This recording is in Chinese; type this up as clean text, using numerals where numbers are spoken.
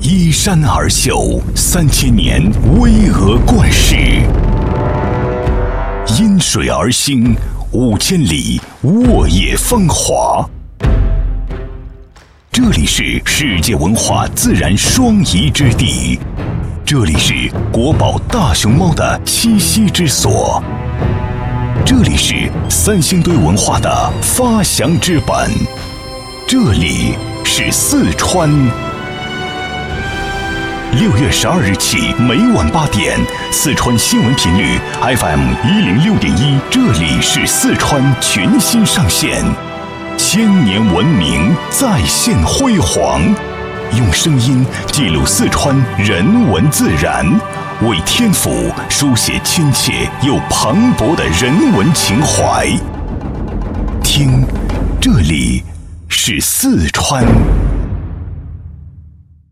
依山而秀，3000年巍峨冠世；因水而兴，5000里沃野芳华。这里是世界文化自然双遗之地，这里是国宝大熊猫的栖息之所，这里是三星堆文化的发祥之本，这里是四川。6月12日起，每晚8点，四川新闻频率 FM106.1，这里是四川全新上线。千年文明再现辉煌，用声音记录四川人文自然，为天府书写亲切又磅礴的人文情怀。听，这里是四川。